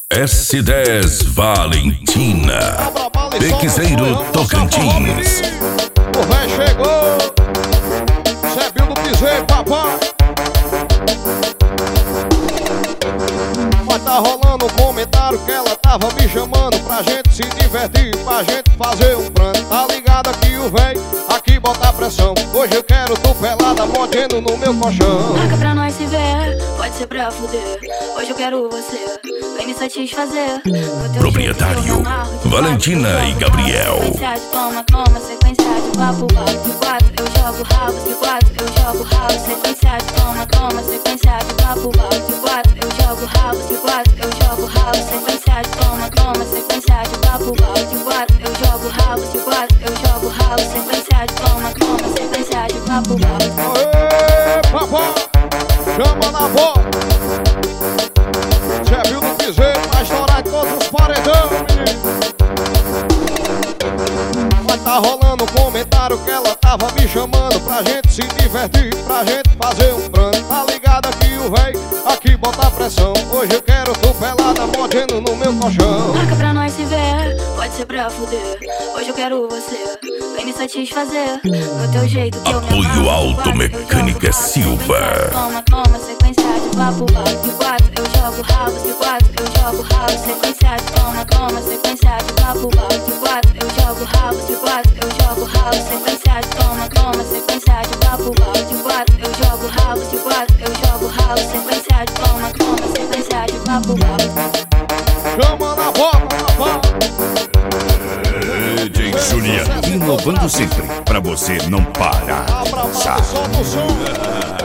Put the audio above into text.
S10 Valentina, Pequizeiro Tocantins. O véi chegou, Zebinho do Piseiro, papai. Mas tá rolando um comentário que ela tava me chamando pra gente se divertir, pra gente fazer um pranto. Tá ligado aqui o véi, aqui bota pressão. Hoje eu quero tu pelada, mordendo no meu colchão. Marca pra nós se ver, pode ser pra fuder. Hoje eu quero você, vem me satisfazer. Proprietário Valentina e Gabriel. Sequência de toma, toma, sequência de papo, papo de quatro. Eu jogo rabo, de quatro, eu jogo rabo. Sequência de toma, toma, sequência de papo, papo de quatro. Eu jogo rabo, de quatro, eu jogo rabo. Sequência de toma, toma, sequência de papo, papo de quatro. Eu jogo rabo, de quatro, eu jogo rabo. Sequência de toma, toma, sequência de papo, papo. Aê, papai, chama na bola. Zebinho do Piseiro, vai estourar em todos os paredão, menino. Mas tá rolando um comentário que ela tava me chamando pra gente se divertir, pra gente fazer um pranto. Tá ligado aqui o véi, aqui bota pressão. Hoje eu quero tu pelada, mordendo no meu colchão. Marca pra nós se ver, pode ser pra fuder. Hoje eu quero você, vem me satisfazer. Do teu jeito que eu me Apoio amarro. Automecânica Silva. Toma, toma, sequência de papo, papo de quatro. Eu jogo rabo, de quatro, eu jogo rabo. Sequência de toma, toma, sequência de papo, papo de quatro. Eu jogo rabo, de quatro, eu jogo rabo. Sequência de toma, toma, sequência de papo, papo de quatro. Eu jogo rabo, de quatro, eu jogo rabo. Sequência de toma, toma, sequência de papo, papo. Chama na bola, papai. DJ Juliano, inovando sempre, pra você não parar de Abra a mão, dançar. solta o som.